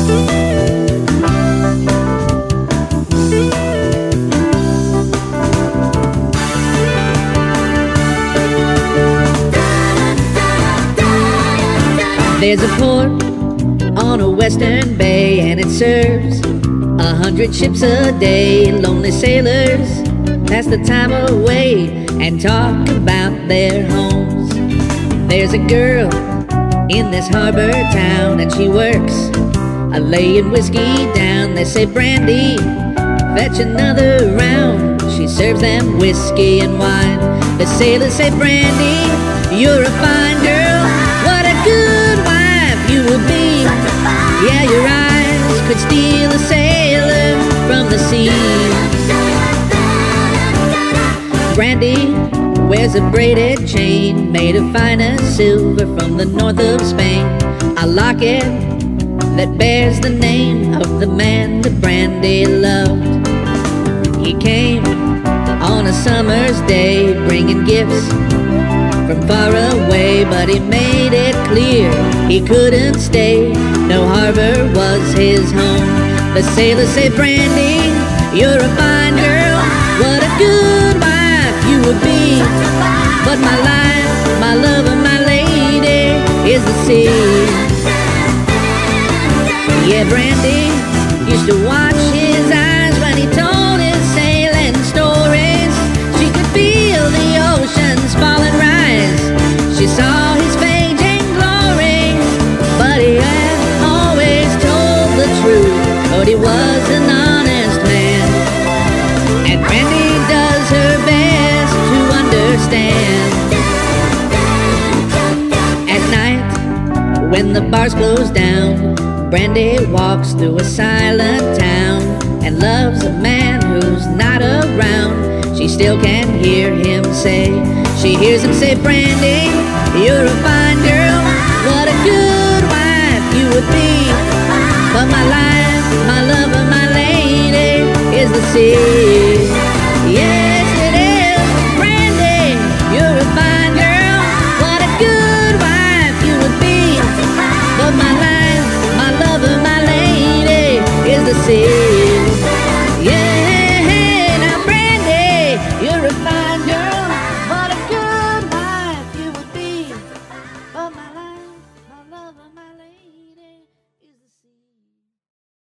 There's a port on a western bay, and it serves 100 ships a day. Lonely sailors pass the time away and talk about their homes. There's a girl in this harbor town, and she works laying whiskey down. They say, "Brandy, fetch another round." She serves them whiskey and wine. The sailors say, "Brandy, you're a fine girl. What a good wife you would be. Yeah, your eyes could steal a sailor from the sea." Brandy wears a braided chain made of finest silver from the north of Spain. A locket that bears the name of the man that Brandy loved. He came on a summer's day, bringing gifts from far away, but he made it clear he couldn't stay. No harbor was his home. The sailors say, "Brandy, you're a fine girl. What a good wife you would be. But my life, my love, and my lady is the sea." Yeah, Brandy used to watch his eyes when he told his sailing stories. She could feel the oceans fall and rise. She saw his fading glory, but he had always told the truth. But he was an honest man, and Brandy does her best to understand. At night, when the bars close down, Brandy walks through a silent town and loves a man who's not around. She still can hear him say, she hears him say, "Brandy, you're a fine girl. What a good wife you would be. But my life, my love, and my lady is the sea."